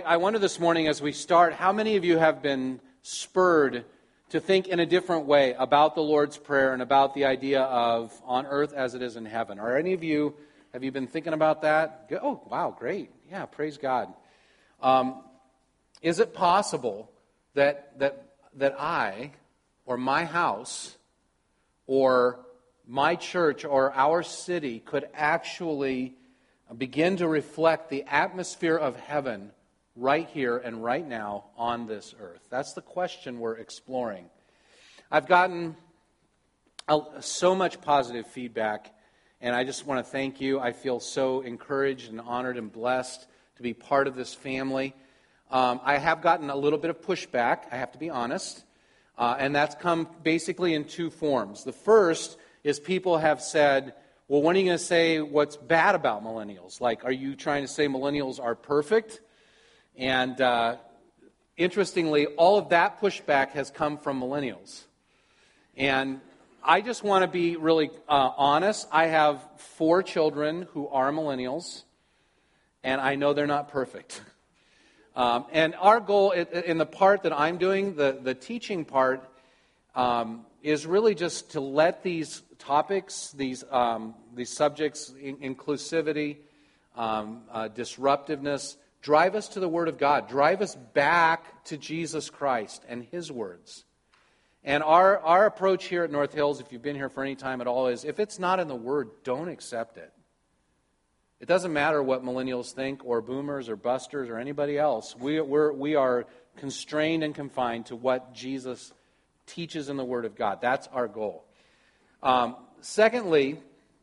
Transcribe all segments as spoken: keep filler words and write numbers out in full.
I wonder this morning as we start, how many of you have been spurred to think in a different way about the Lord's Prayer and about the idea of on earth as it is in heaven? Are any of you, have you been thinking about that? Oh, wow, great. Yeah, praise God. Um, is it possible that that that I or my house or my church or our city could actually begin to reflect the atmosphere of heaven right here and right now on this earth? That's the question we're exploring. I've gotten a, so much positive feedback, and I just want to thank you. I feel so encouraged and honored and blessed to be part of this family. Um, I have gotten a little bit of pushback, I have to be honest, uh, and that's come basically in two forms. The first is people have said, well, when are you going to say what's bad about millennials? Like, are you trying to say millennials are perfect? And uh, interestingly, all of that pushback has come from millennials. And I just want to be really uh, honest. I have four children who are millennials, and I know they're not perfect. Um, and our goal in the part that I'm doing, the, the teaching part, um, is really just to let these topics, these um, these subjects, in, inclusivity, um, uh, disruptiveness, drive us to the Word of God. Drive us back to Jesus Christ and His words. And our, our approach here at North Hills, if you've been here for any time at all, is if it's not in the Word, don't accept it. It doesn't matter what millennials think, or boomers, or busters, or anybody else. We, we're, we are constrained and confined to what Jesus teaches in the Word of God. That's our goal. Um, secondly,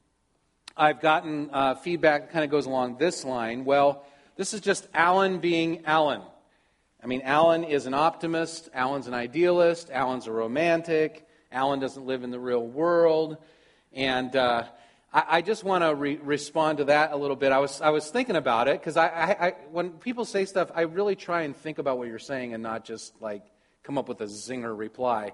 I've gotten uh, feedback that kind of goes along this line. Well, this is just Alan being Alan. I mean, Alan is an optimist. Alan's an idealist. Alan's a romantic. Alan doesn't live in the real world. And uh, I, I just want to re- respond to that a little bit. I was I was thinking about it because I, I, I when people say stuff, I really try and think about what you're saying and not just like come up with a zinger reply.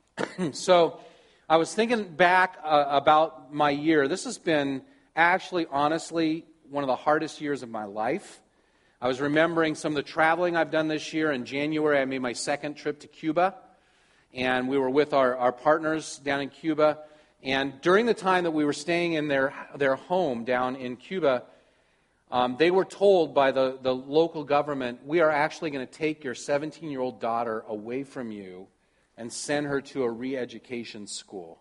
So I was thinking back uh, about my year. This has been actually, honestly, one of the hardest years of my life. I was remembering some of the traveling I've done this year. In January, I made my second trip to Cuba, and we were with our, our partners down in Cuba. And during the time that we were staying in their, their home down in Cuba, um, they were told by the, the local government, we are actually going to take your seventeen-year-old daughter away from you and send her to a re-education school.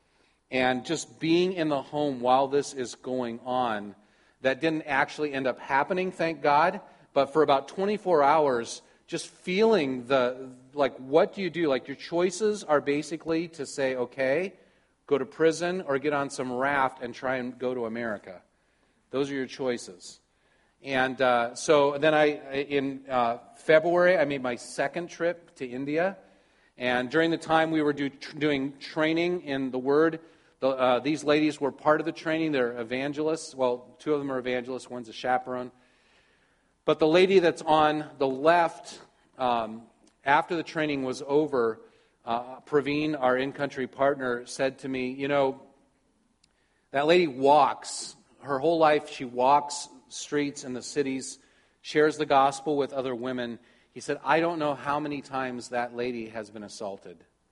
And just being in the home while this is going on, that didn't actually end up happening, thank God, but for about twenty-four hours, just feeling the, like, what do you do? Like, your choices are basically to say, okay, go to prison or get on some raft and try and go to America. Those are your choices. And uh, so then I, in uh, February, I made my second trip to India. And during the time we were do, tr- doing training in the Word, the, uh, these ladies were part of the training. They're evangelists. Well, two of them are evangelists. One's a chaperone. But the lady that's on the left, um, after the training was over, uh, Praveen, our in-country partner, said to me, you know, that lady walks. Her whole life she walks streets in the cities, shares the gospel with other women. He said, I don't know how many times that lady has been assaulted.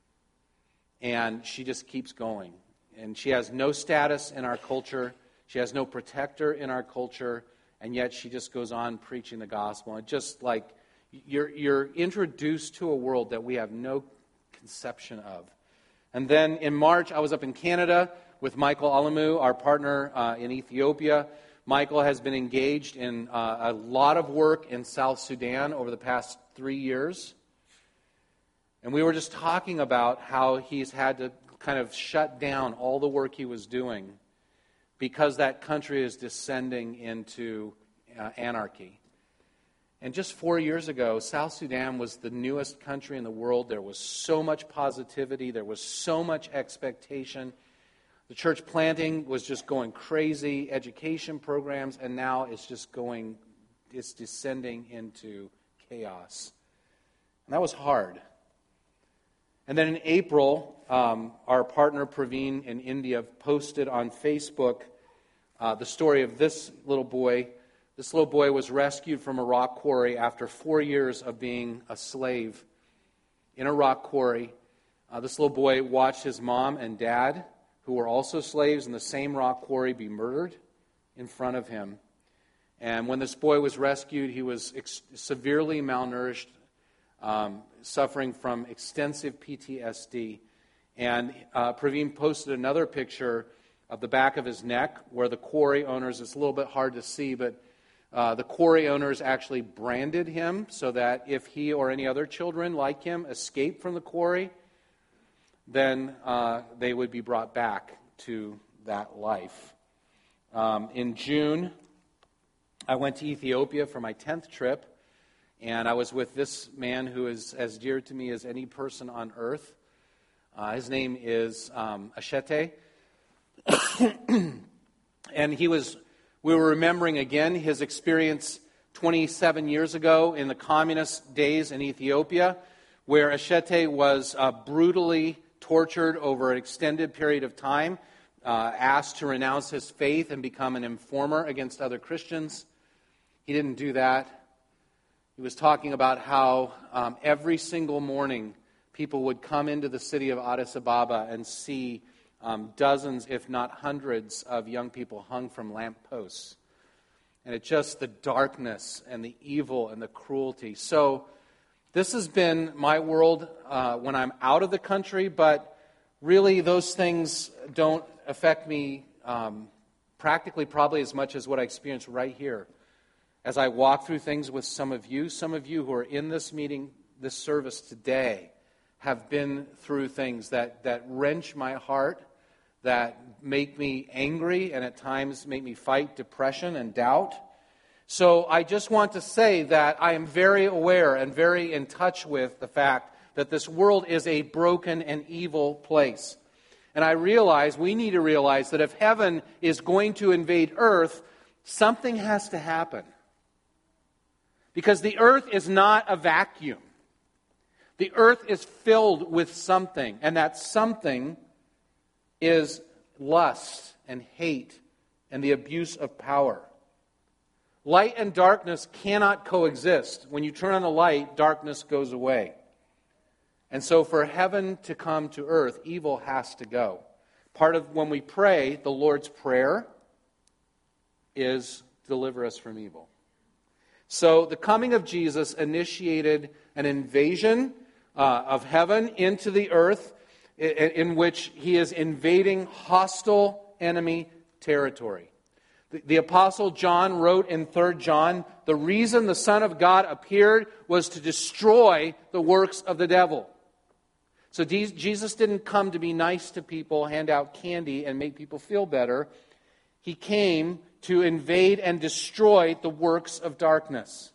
And she just keeps going. And she has no status in our culture. She has no protector in our culture. And yet she just goes on preaching the gospel. And just like you're, you're introduced to a world that we have no conception of. And then in March, I was up in Canada with Michael Alamu, our partner uh, in Ethiopia. Michael has been engaged in uh, a lot of work in South Sudan over the past three years. And we were just talking about how he's had to kind of shut down all the work he was doing because that country is descending into uh, anarchy. And just four years ago, South Sudan was the newest country in the world. There was so much positivity. There was so much expectation. The church planting was just going crazy, education programs, and now it's just going, it's descending into chaos. And that was hard. And then in April, um, our partner Praveen in India posted on Facebook uh, the story of this little boy This little boy was rescued from a rock quarry after four years of being a slave in a rock quarry. Uh, this little boy watched his mom and dad, who were also slaves in the same rock quarry, be murdered in front of him. And when this boy was rescued, he was ex- severely malnourished, um, suffering from extensive P T S D. And uh, Praveen posted another picture of the back of his neck where the quarry owners, it's a little bit hard to see, but uh, the quarry owners actually branded him so that if he or any other children like him escaped from the quarry, then uh, they would be brought back to that life. Um, in June, I went to Ethiopia for my tenth trip, and I was with this man who is as dear to me as any person on earth. Uh, his name is um, Ashete. And he was, we were remembering again his experience twenty-seven years ago in the communist days in Ethiopia, where Ashete was uh, brutally tortured over an extended period of time, uh, asked to renounce his faith and become an informer against other Christians. He didn't do that. He was talking about how um, every single morning people would come into the city of Addis Ababa and see um, dozens, if not hundreds, of young people hung from lampposts. And it's just the darkness and the evil and the cruelty. So this has been my world uh, when I'm out of the country, but really those things don't affect me um, practically probably as much as what I experience right here. As I walk through things with some of you, some of you who are in this meeting, this service today, have been through things that, that wrench my heart, that make me angry, and at times make me fight depression and doubt. So I just want to say that I am very aware and very in touch with the fact that this world is a broken and evil place. And I realize, we need to realize that if heaven is going to invade earth, something has to happen. Because the earth is not a vacuum. The earth is filled with something, and that something is lust and hate and the abuse of power. Light and darkness cannot coexist. When you turn on the light, darkness goes away. And so for heaven to come to earth, evil has to go. Part of when we pray, the Lord's Prayer is deliver us from evil. So the coming of Jesus initiated an invasion uh, of heaven into the earth in, in which he is invading hostile enemy territory. The, the Apostle John wrote in Third John, the reason the Son of God appeared was to destroy the works of the devil. So de- Jesus didn't come to be nice to people, hand out candy, and make people feel better. He came to invade and destroy the works of darkness.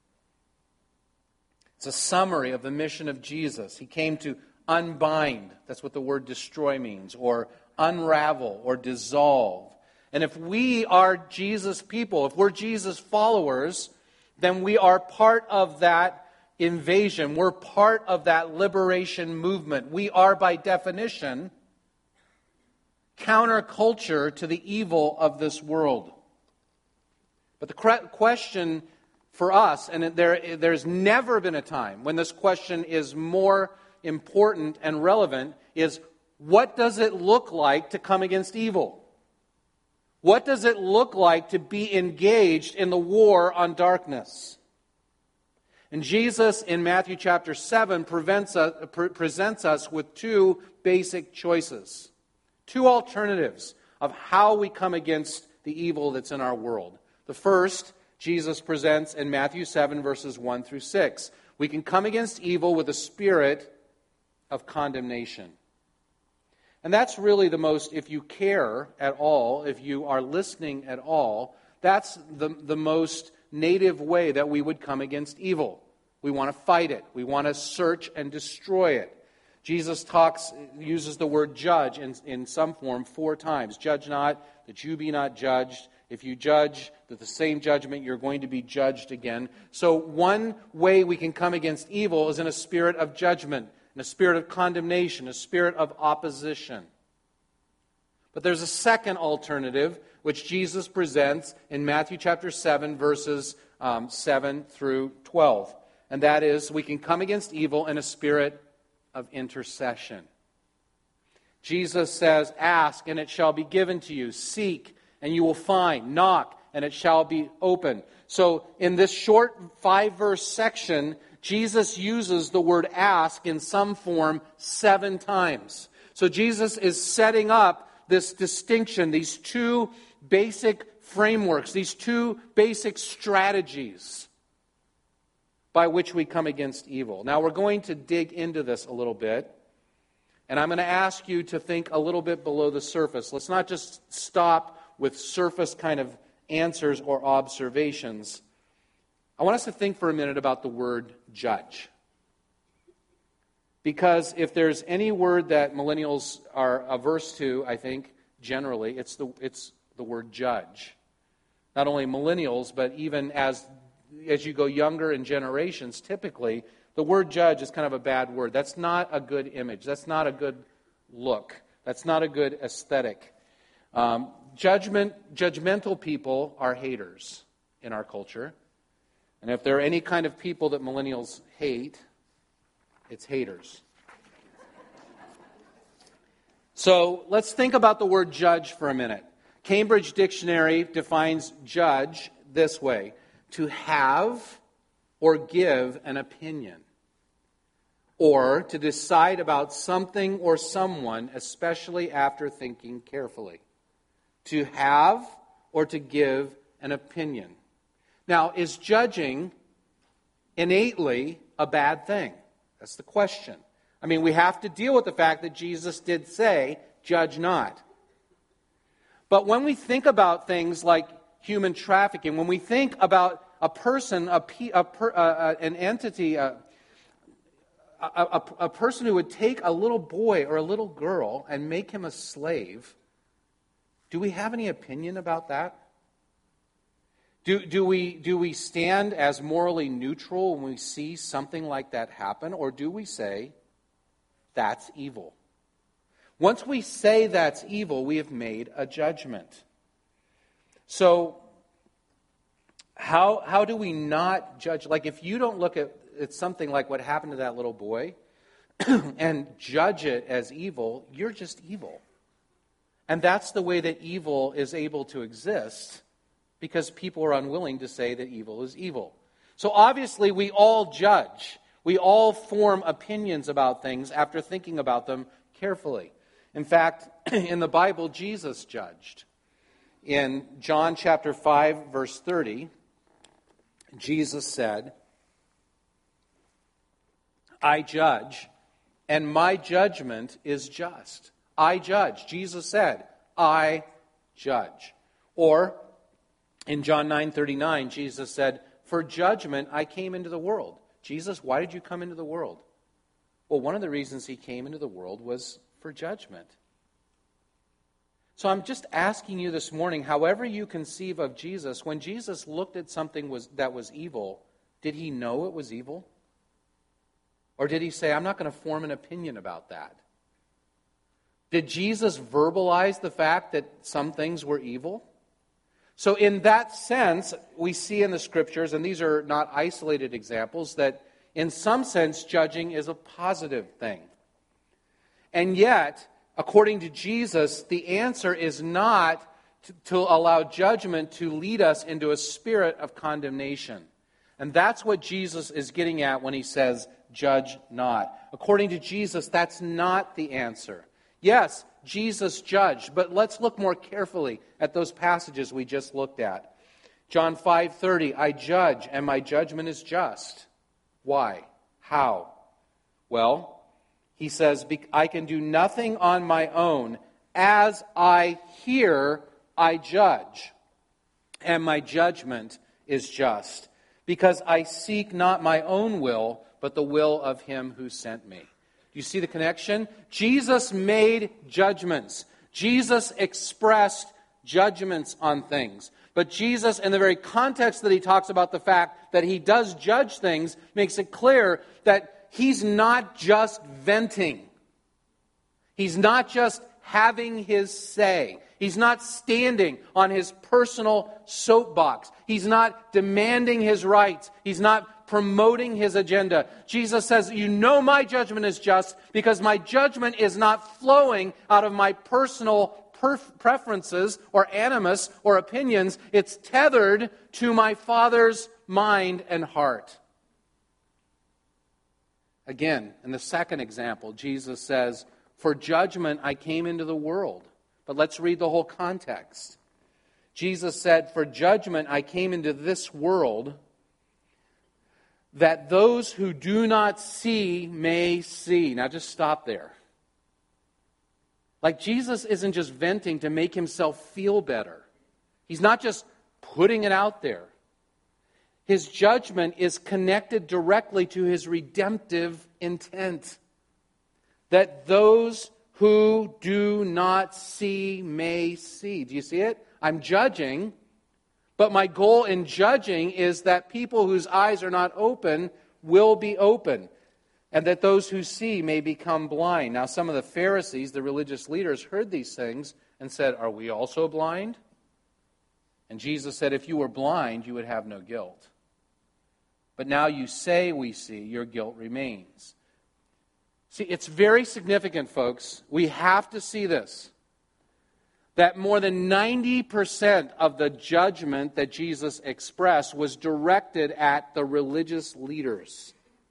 It's a summary of the mission of Jesus. He came to unbind, that's what the word destroy means, or unravel, or dissolve. And if we are Jesus people, if we're Jesus followers, then we are part of that invasion. We're part of that liberation movement. We are, by definition, counterculture to the evil of this world. But the question for us, and there, there's never been a time when this question is more important and relevant, is what does it look like to come against evil? What does it look like to be engaged in the war on darkness? And Jesus, in Matthew chapter seven, prevents us, pre- presents us with two basic choices, two alternatives of how we come against the evil that's in our world. The first, Jesus presents in Matthew seven, verses one through six. We can come against evil with a spirit of condemnation. And that's really the most, if you care at all, if you are listening at all, that's the, the most native way that we would come against evil. We want to fight it. We want to search and destroy it. Jesus talks, uses the word judge in, in some form four times. Judge not, that you be not judged. If you judge, that the same judgment, you're going to be judged again. So one way we can come against evil is in a spirit of judgment, in a spirit of condemnation, a spirit of opposition. But there's a second alternative, which Jesus presents in Matthew chapter seven, verses um, seven through twelve. And that is, we can come against evil in a spirit of intercession. Jesus says, ask, and it shall be given to you. Seek, and you will find. Knock, and it shall be open. So in this short five-verse section, Jesus uses the word ask in some form seven times. So Jesus is setting up this distinction, these two basic frameworks, these two basic strategies by which we come against evil. Now we're going to dig into this a little bit, and I'm going to ask you to think a little bit below the surface. Let's not just stop with surface kind of answers or observations. I want us to think for a minute about the word judge. Because if there's any word that millennials are averse to, I think, generally, it's the it's the word judge. Not only millennials, but even as as you go younger in generations, typically, the word judge is kind of a bad word. That's not a good image. That's not a good look. That's not a good aesthetic. Um, judgment, judgmental people are haters in our culture. And if there are any kind of people that millennials hate, it's haters. So let's think about the word judge for a minute. Cambridge Dictionary defines judge this way: to have or give an opinion, or to decide about something or someone, especially after thinking carefully. To have or to give an opinion. Now, is judging innately a bad thing? That's the question. I mean, we have to deal with the fact that Jesus did say, judge not. But when we think about things like human trafficking, when we think about a person, a, a, a, an entity, a, a, a, a person who would take a little boy or a little girl and make him a slave, do we have any opinion about that? Do, do, we, do we stand as morally neutral when we see something like that happen? Or do we say, that's evil? Once we say that's evil, we have made a judgment. So, how, how do we not judge? Like, if you don't look at, at something like what happened to that little boy and judge it as evil, you're just evil. And that's the way that evil is able to exist, because people are unwilling to say that evil is evil. So obviously we all judge. We all form opinions about things after thinking about them carefully. In fact, in the Bible, Jesus judged. In John chapter five, verse thirty, Jesus said, I judge, and my judgment is just. I judge. Jesus said, I judge. Or, in John nine thirty-nine, Jesus said, for judgment I came into the world. Jesus, why did you come into the world? Well, one of the reasons he came into the world was for judgment. So I'm just asking you this morning, however you conceive of Jesus, when Jesus looked at something was, that was evil, did he know it was evil? Or did he say, I'm not going to form an opinion about that? Did Jesus verbalize the fact that some things were evil? So in that sense, we see in the Scriptures, and these are not isolated examples, that in some sense judging is a positive thing. And yet, according to Jesus, the answer is not to, to allow judgment to lead us into a spirit of condemnation. And that's what Jesus is getting at when he says, judge not. According to Jesus, that's not the answer. Yes, Jesus judged, but let's look more carefully at those passages we just looked at. John five thirty, I judge, and my judgment is just. Why? How? Well, he says, I can do nothing on my own. As I hear, I judge, and my judgment is just, because I seek not my own will, but the will of him who sent me. Do you see the connection? Jesus made judgments. Jesus expressed judgments on things. But Jesus, in the very context that he talks about the fact that he does judge things, makes it clear that he's not just venting. He's not just having his say. He's not standing on his personal soapbox. He's not demanding his rights. He's not promoting his agenda. Jesus says, you know my judgment is just because my judgment is not flowing out of my personal perf- preferences or animus or opinions. It's tethered to my Father's mind and heart. Again, in the second example, Jesus says, for judgment I came into the world. But let's read the whole context. Jesus said, for judgment I came into this world, that those who do not see may see. Now just stop there. Like Jesus isn't just venting to make himself feel better. He's not just putting it out there. His judgment is connected directly to his redemptive intent. That those who do not see may see. Do you see it? I'm judging, but my goal in judging is that people whose eyes are not open will be open, and that those who see may become blind. Now, some of the Pharisees, the religious leaders, heard these things and said, are we also blind? And Jesus said, if you were blind, you would have no guilt. But now you say we see, your guilt remains. See, it's very significant, folks. We have to see this. That more than ninety percent of the judgment that Jesus expressed was directed at the religious leaders.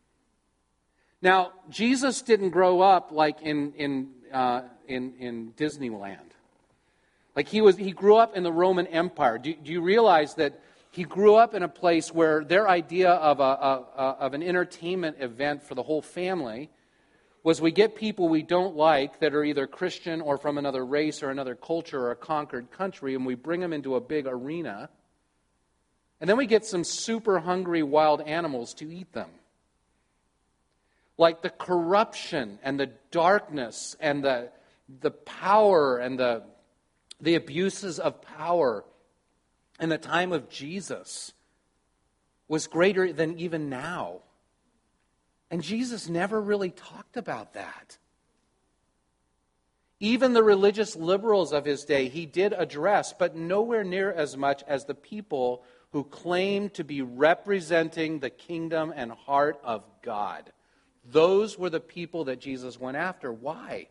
Now, Jesus didn't grow up like in in uh, in, in Disneyland. Like he was, he grew up in the Roman Empire. Do, do you realize that he grew up in a place where their idea of a, a, a of an entertainment event for the whole family was we get people we don't like that are either Christian or from another race or another culture or a conquered country, and we bring them into a big arena, and then we get some super hungry wild animals to eat them. Like the corruption and the darkness and the the power and the the abuses of power in the time of Jesus was greater than even now. And Jesus never really talked about that. Even the religious liberals of his day, he did address, but nowhere near as much as the people who claimed to be representing the kingdom and heart of God. Those were the people that Jesus went after. Why?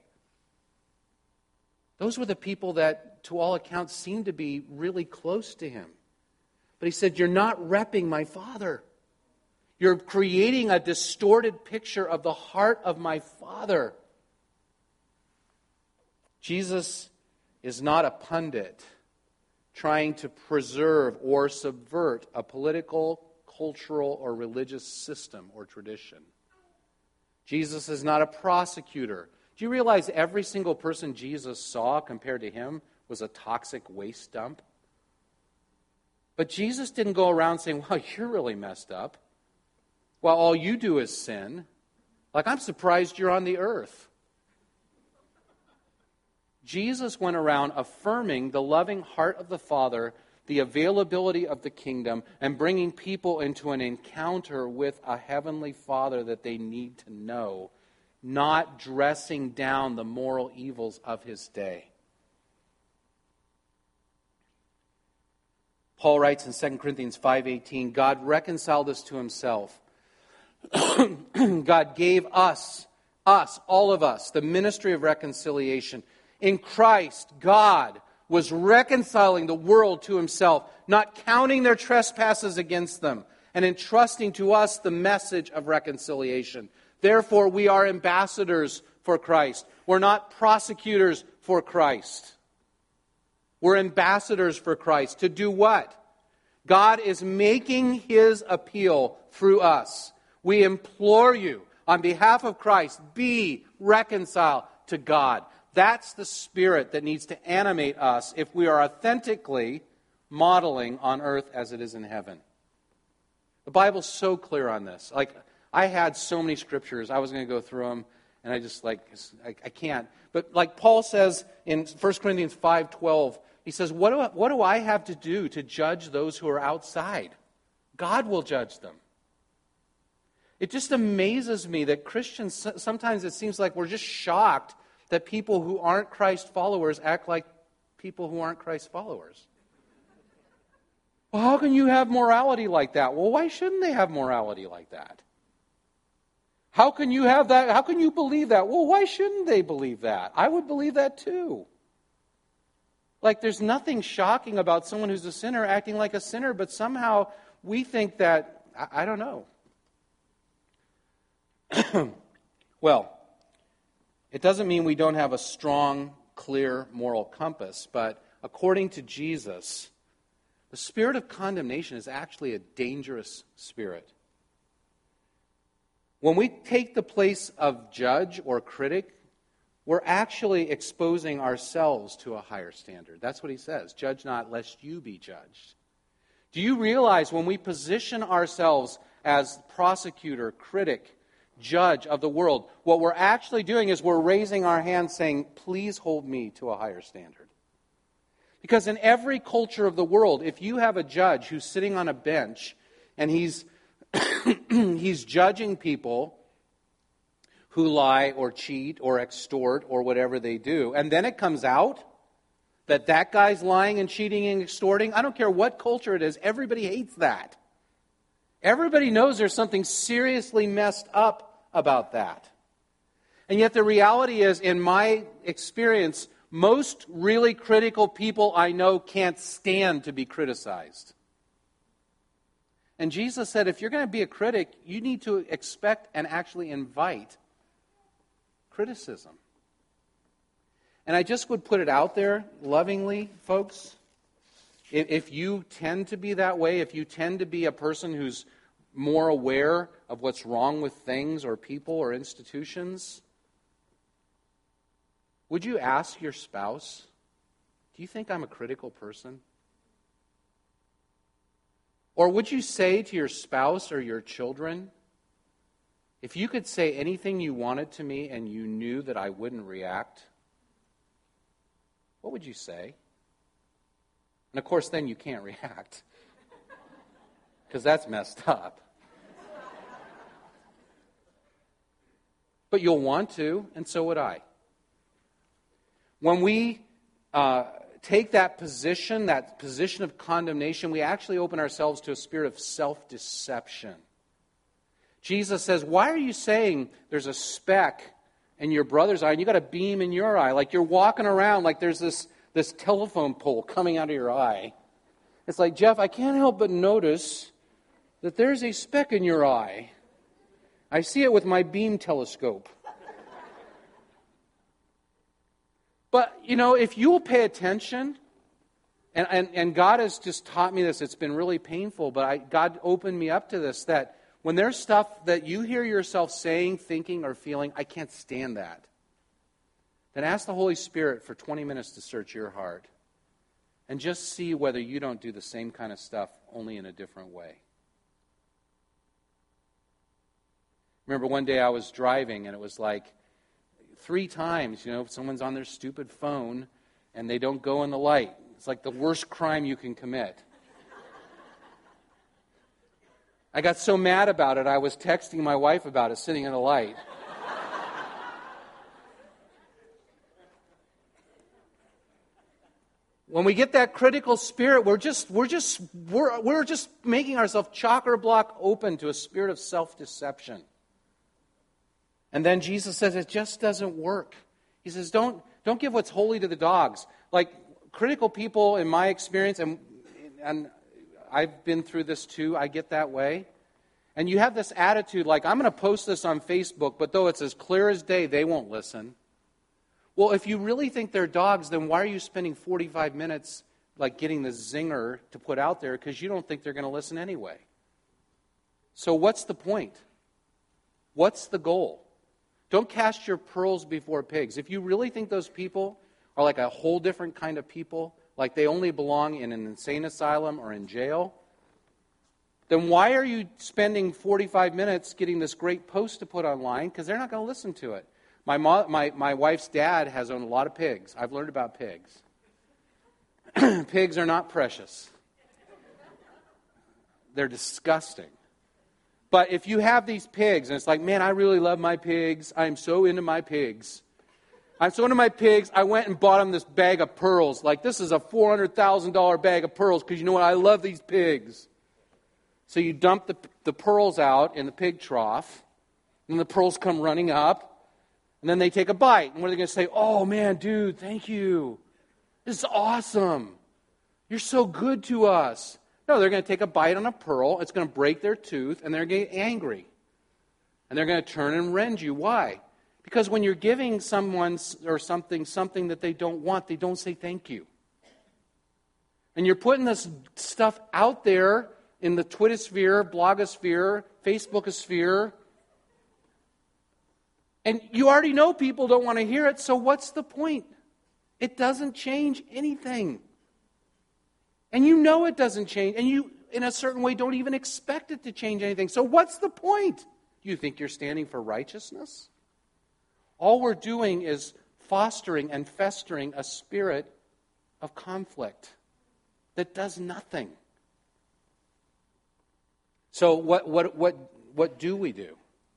Those were the people that, to all accounts, seemed to be really close to him. But he said, you're not repping my Father. You're creating a distorted picture of the heart of my Father. Jesus is not a pundit trying to preserve or subvert a political, cultural, or religious system or tradition. Jesus is not a prosecutor. Do you realize every single person Jesus saw compared to him was a toxic waste dump? But Jesus didn't go around saying, well, you're really messed up. Well, all you do is sin. Like, I'm surprised you're on the earth. Jesus went around affirming the loving heart of the Father, the availability of the kingdom, and bringing people into an encounter with a heavenly Father that they need to know, not dressing down the moral evils of his day. Paul writes in Second Corinthians five eighteen, God reconciled us to himself. God gave us, us, all of us, the ministry of reconciliation. In Christ, God was reconciling the world to himself, not counting their trespasses against them, and entrusting to us the message of reconciliation. Therefore, we are ambassadors for Christ. We're not prosecutors for Christ. We're ambassadors for Christ. To do what? God is making his appeal through us. We implore you, on behalf of Christ, be reconciled to God. That's the spirit that needs to animate us if we are authentically modeling on earth as it is in heaven. The Bible's so clear on this. Like, I had so many scriptures. I was going to go through them, and I just, like, I, I can't. But like Paul says in First Corinthians five twelve, he says, what do, I, what do I have to do to judge those who are outside? God will judge them. It just amazes me that Christians, sometimes it seems like we're just shocked that people who aren't Christ followers act like people who aren't Christ followers. Well, how can you have morality like that? Well, why shouldn't they have morality like that? How can you have that? How can you believe that? Well, why shouldn't they believe that? I would believe that too. Like, there's nothing shocking about someone who's a sinner acting like a sinner, but somehow we think that, I, I don't know. Well, it doesn't mean we don't have a strong, clear moral compass, but according to Jesus, the spirit of condemnation is actually a dangerous spirit. When we take the place of judge or critic, we're actually exposing ourselves to a higher standard. That's what he says. Judge not, lest you be judged. Do you realize when we position ourselves as prosecutor, critic, judge of the world, what we're actually doing is we're raising our hands saying, please hold me to a higher standard. Because in every culture of the world, if you have a judge who's sitting on a bench and he's he's judging people who lie or cheat or extort or whatever they do, and then it comes out that that guy's lying and cheating and extorting, I don't care what culture it is, everybody hates that. Everybody knows there's something seriously messed up about that. And yet the reality is, in my experience, most really critical people I know can't stand to be criticized. And Jesus said, if you're going to be a critic, you need to expect and actually invite criticism. And I just would put it out there lovingly, folks. If, if you tend to be that way, if you tend to be a person who's more aware of what's wrong with things or people or institutions, would you ask your spouse, do you think I'm a critical person? Or would you say to your spouse or your children, if you could say anything you wanted to me and you knew that I wouldn't react, what would you say? And of course, then you can't react, because that's messed up. But you'll want to, and so would I. When we uh, take that position, that position of condemnation, we actually open ourselves to a spirit of self-deception. Jesus says, why are you saying there's a speck in your brother's eye and you got a beam in your eye? Like you're walking around like there's this, this telephone pole coming out of your eye. It's like, Jeff, I can't help but notice that there's a speck in your eye. I see it with my beam telescope. But, you know, if you will pay attention, and, and, and God has just taught me this, it's been really painful, but I, God opened me up to this, that when there's stuff that you hear yourself saying, thinking, or feeling, I can't stand that, then ask the Holy Spirit for twenty minutes to search your heart and just see whether you don't do the same kind of stuff, only in a different way. Remember one day I was driving and it was like three times, you know, someone's on their stupid phone and they don't go in the light. It's like the worst crime you can commit. I got so mad about it, I was texting my wife about it, sitting in a light. When we get that critical spirit, we're just we're just we're we're just making ourselves chock-a-block open to a spirit of self-deception. And then Jesus says it just doesn't work. He says, don't don't give what's holy to the dogs. Like critical people, in my experience, and and I've been through this too, I get that way. And you have this attitude like, I'm going to post this on Facebook, but though it's as clear as day, they won't listen. Well, if you really think they're dogs, then why are you spending forty-five minutes like getting the zinger to put out there, because you don't think they're going to listen anyway? So what's the point? What's the goal? Don't cast your pearls before pigs. If you really think those people are like a whole different kind of people, like they only belong in an insane asylum or in jail, then why are you spending forty-five minutes getting this great post to put online? Because they're not going to listen to it. My, mo- my my wife's dad has owned a lot of pigs. I've learned about pigs. Pigs are not precious. They're disgusting. But if you have these pigs, and it's like, man, I really love my pigs. I'm so into my pigs. I'm so into my pigs, I went and bought them this bag of pearls. Like, this is a four hundred thousand dollars bag of pearls because you know what? I love these pigs. So you dump the, the pearls out in the pig trough, and the pearls come running up, and then they take a bite. And what are they going to say? Oh, man, dude, thank you. This is awesome. You're so good to us. No, they're going to take a bite on a pearl. It's going to break their tooth, and they're going to get angry. And they're going to turn and rend you. Why? Because when you're giving someone or something something that they don't want, they don't say thank you. And you're putting this stuff out there in the Twittersphere, blogosphere, Facebookosphere, and you already know people don't want to hear it, so what's the point? It doesn't change anything. And you know it doesn't change, and you, in a certain way, don't even expect it to change anything. So what's the point? You think you're standing for righteousness? All we're doing is fostering and festering a spirit of conflict that does nothing. So what what what what do we do?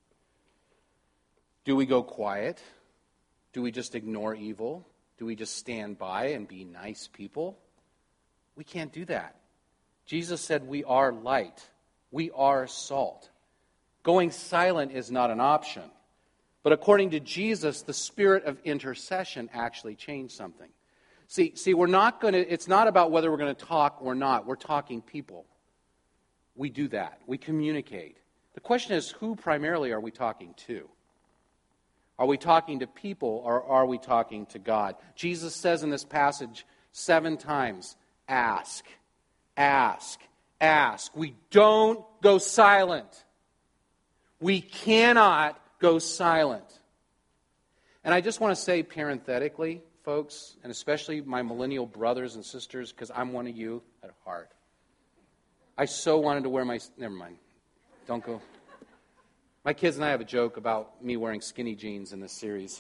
Do we go quiet? Do we just ignore evil? Do we just stand by and be nice people? We can't do that. Jesus said we are light. We are salt. Going silent is not an option. But according to Jesus, the spirit of intercession actually changed something. See, see, we're not going to, it's not about whether we're going to talk or not. We're talking people. We do that. We communicate. The question is, who primarily are we talking to? Are we talking to people or are we talking to God? Jesus says in this passage seven times, ask, ask, ask. We don't go silent. We cannot go silent. And I just want to say parenthetically, folks, and especially my millennial brothers and sisters, because I'm one of you at heart. I so wanted to wear my... Never mind. Don't go... My kids and I have a joke about me wearing skinny jeans in this series.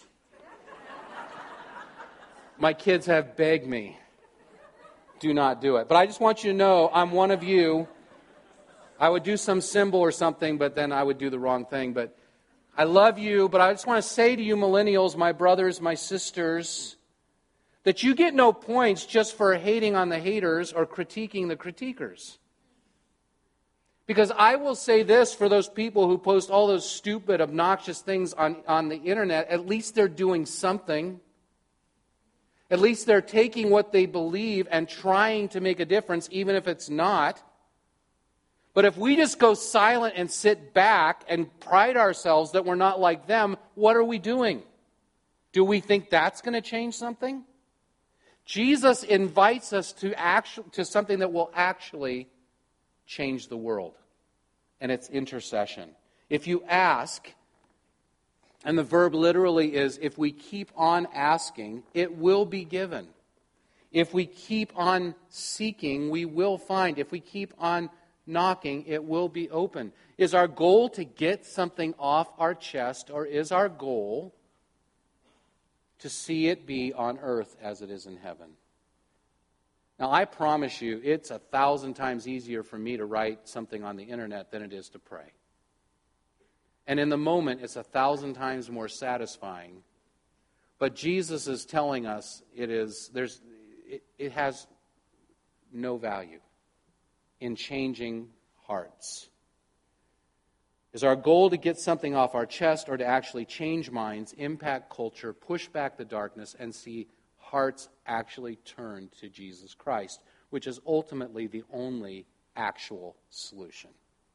My kids have begged me, do not do it. But I just want you to know, I'm one of you. I would do some symbol or something, but then I would do the wrong thing. But I love you, but I just want to say to you millennials, my brothers, my sisters, that you get no points just for hating on the haters or critiquing the critiquers. Because I will say this for those people who post all those stupid, obnoxious things on, on the internet, at least they're doing something. At least they're taking what they believe and trying to make a difference, even if it's not. But if we just go silent and sit back and pride ourselves that we're not like them, what are we doing? Do we think that's going to change something? Jesus invites us to, actu- to something that will actually change the world. And it's intercession. If you ask, and the verb literally is, if we keep on asking, it will be given. If we keep on seeking, we will find. If we keep on knocking, it will be open. Is our goal to get something off our chest, or is our goal to see it be on earth as it is in heaven? Now, I promise you, it's a thousand times easier for me to write something on the internet than it is to pray. And in the moment, it's a thousand times more satisfying. But Jesus is telling us it is there's it, it has no value in changing hearts. Is our goal to get something off our chest or to actually change minds, impact culture, push back the darkness, and see hearts actually turn to Jesus Christ, which is ultimately the only actual solution?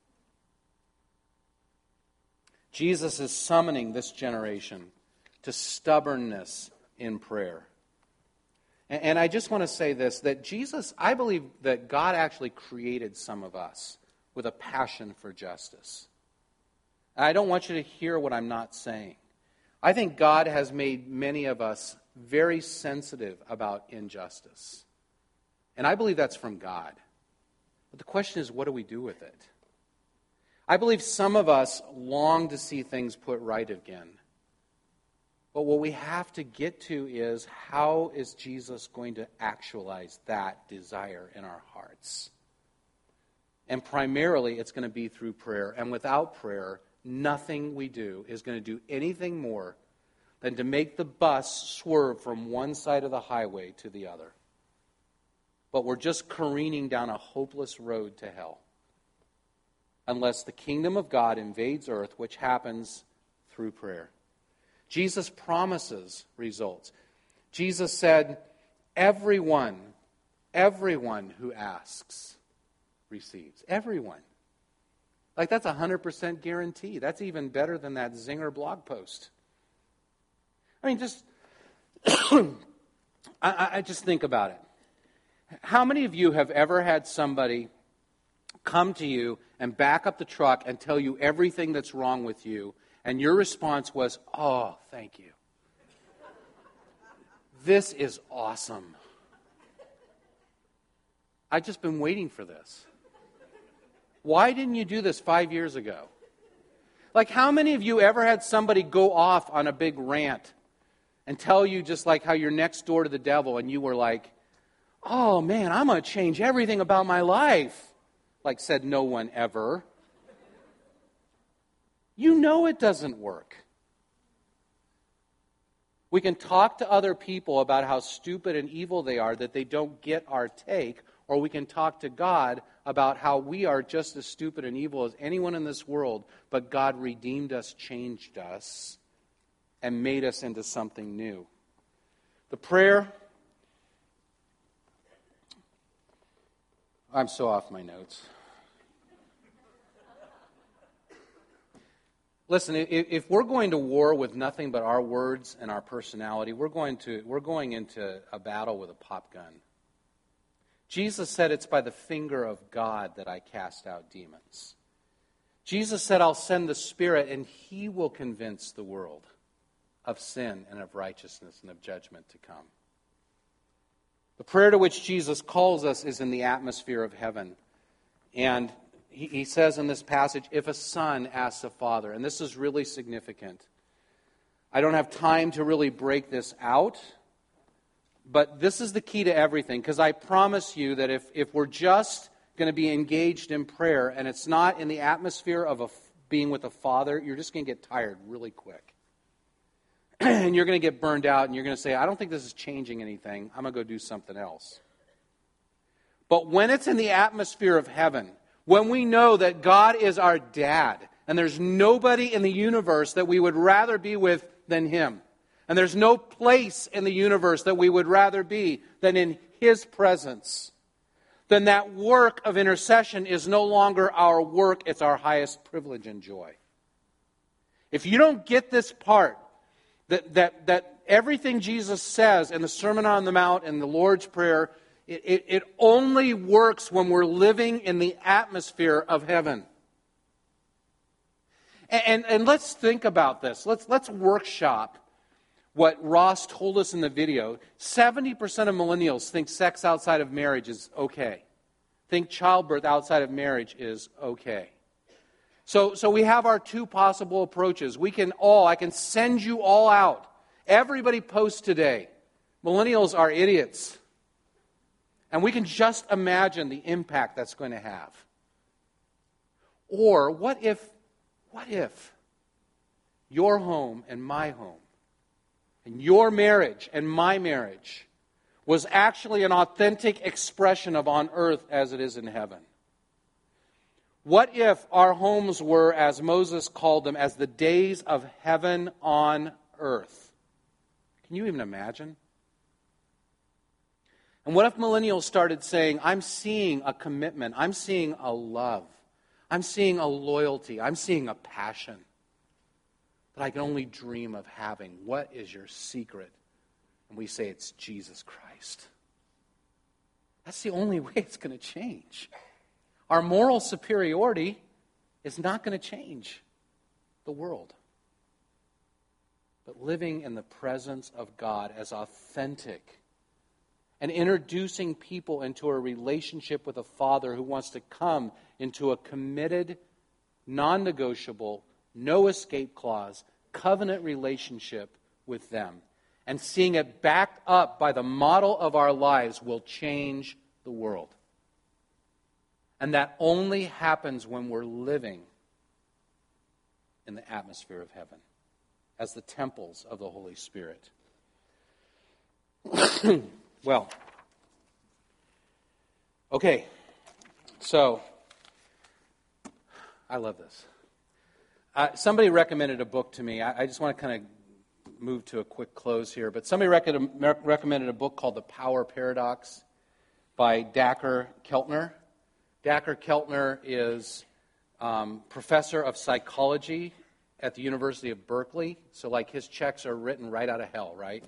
Jesus is summoning this generation to stubbornness in prayer. And, and I just want to say this, that Jesus, I believe that God actually created some of us with a passion for justice. And I don't want you to hear what I'm not saying. I think God has made many of us very sensitive about injustice. And I believe that's from God. But the question is, what do we do with it? I believe some of us long to see things put right again. But what we have to get to is, how is Jesus going to actualize that desire in our hearts? And primarily, it's going to be through prayer. And without prayer, nothing we do is going to do anything more than to make the bus swerve from one side of the highway to the other. But we're just careening down a hopeless road to hell. Unless the kingdom of God invades earth, which happens through prayer. Jesus promises results. Jesus said, everyone, everyone who asks receives. Everyone. Like, that's a one hundred percent guarantee. That's even better than that Zinger blog post. I mean, just, I, I just think about it. How many of you have ever had somebody come to you and back up the truck and tell you everything that's wrong with you, and your response was, oh, thank you. This is awesome. I've just been waiting for this. Why didn't you do this five years ago? Like, how many of you ever had somebody go off on a big rant and tell you just like how you're next door to the devil, and you were like, oh man, I'm going to change everything about my life? Like, said no one ever. You know it doesn't work. We can talk to other people about how stupid and evil they are, that they don't get our take, or we can talk to God about how we are just as stupid and evil as anyone in this world, but God redeemed us, changed us, and made us into something new. The prayer... I'm so off my notes. Listen, if we're going to war with nothing but our words and our personality, we're going to we're going into a battle with a pop gun. Jesus said, it's by the finger of God that I cast out demons. Jesus said, I'll send the Spirit and He will convince the world of sin and of righteousness and of judgment to come. The prayer to which Jesus calls us is in the atmosphere of heaven. And he, he says in this passage, if a son asks a father, and this is really significant. I don't have time to really break this out, but this is the key to everything, because I promise you that if, if we're just going to be engaged in prayer, and it's not in the atmosphere of a, being with a father, you're just going to get tired really quick. And you're going to get burned out, and you're going to say, I don't think this is changing anything. I'm going to go do something else. But when it's in the atmosphere of heaven, when we know that God is our dad, and there's nobody in the universe that we would rather be with than Him, and there's no place in the universe that we would rather be than in His presence, then that work of intercession is no longer our work, it's our highest privilege and joy. If you don't get this part, That, that that everything Jesus says in the Sermon on the Mount and the Lord's Prayer, it, it, it only works when we're living in the atmosphere of heaven. And, and, and let's think about this. Let's, let's workshop what Ross told us in the video. seventy percent of millennials think sex outside of marriage is okay. Think childbirth outside of marriage is okay. So, so we have our two possible approaches. We can all, I can send you all out. Everybody post today. Millennials are idiots. And we can just imagine the impact that's going to have. Or what if, what if your home and my home, and your marriage and my marriage was actually an authentic expression of on earth as it is in heaven? What if our homes were, as Moses called them, as the days of heaven on earth? Can you even imagine? And what if millennials started saying, I'm seeing a commitment, I'm seeing a love, I'm seeing a loyalty, I'm seeing a passion that I can only dream of having. What is your secret? And we say it's Jesus Christ. That's the only way it's going to change. Our moral superiority is not going to change the world. But living in the presence of God as authentic and introducing people into a relationship with a Father who wants to come into a committed, non-negotiable, no escape clause, covenant relationship with them, and seeing it backed up by the model of our lives will change the world. And that only happens when we're living in the atmosphere of heaven. as the temples of the Holy Spirit. Well, okay, so I love this. Uh, somebody recommended a book to me. I, I just want to kind of move to a quick close here, but somebody rec- recommended a book called The Power Paradox by Dacher Keltner. Dacher Keltner is um, professor of psychology at the University of Berkeley, so like his checks are written right out of hell, right?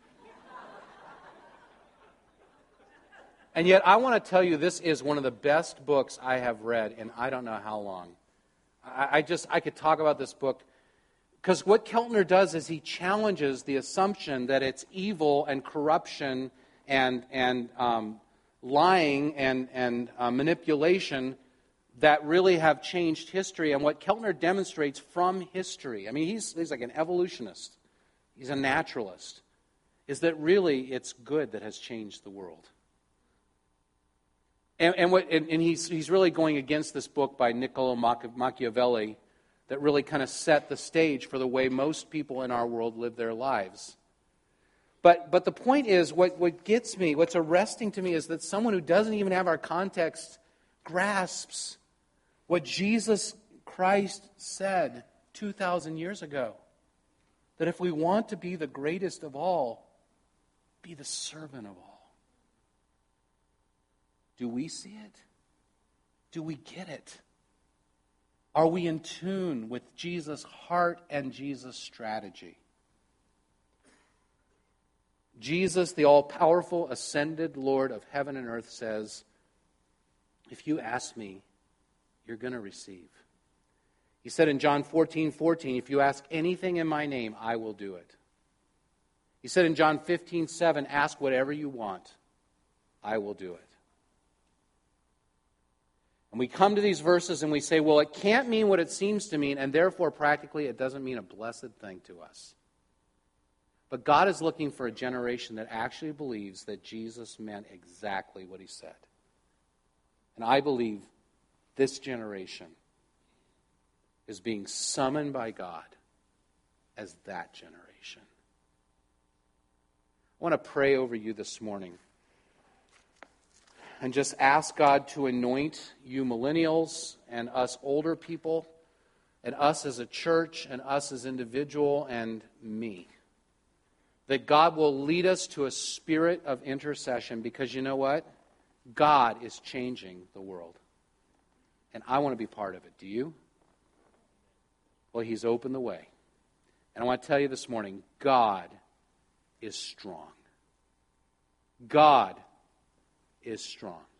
And yet I want to tell you this is one of the best books I have read in I don't know how long. I, I just, I could talk about this book because what Keltner does is he challenges the assumption that it's evil and corruption and, and um, lying and, and uh, manipulation that really have changed history. And what Keltner demonstrates from history, I mean, he's, he's like an evolutionist, he's a naturalist, is that really it's good that has changed the world. And, and, what, and, and he's, he's really going against this book by Niccolo Machiavelli that really kind of set the stage for the way most people in our world live their lives. But, but the point is, what, what gets me, what's arresting to me is that someone who doesn't even have our context grasps what Jesus Christ said two thousand years ago. That if we want to be the greatest of all, be the servant of all. Do we see it? Do we get it? Are we in tune with Jesus' heart and Jesus' strategy? Jesus, the all-powerful, ascended Lord of heaven and earth, says, if you ask me, you're going to receive. He said in John fourteen fourteen, if you ask anything in my name, I will do it. He said in John fifteen seven, ask whatever you want, I will do it. And we come to these verses and we say, well, it can't mean what it seems to mean, and therefore, practically, it doesn't mean a blessed thing to us. But God is looking for a generation that actually believes that Jesus meant exactly what he said. And I believe this generation is being summoned by God as that generation. I want to pray over you this morning and just ask God to anoint you millennials and us older people and us as a church and us as individual and me. That God will lead us to a spirit of intercession because you know what? God is changing the world. And I want to be part of it. Do you? Well, he's opened the way. And I want to tell you this morning, God is strong. God is strong.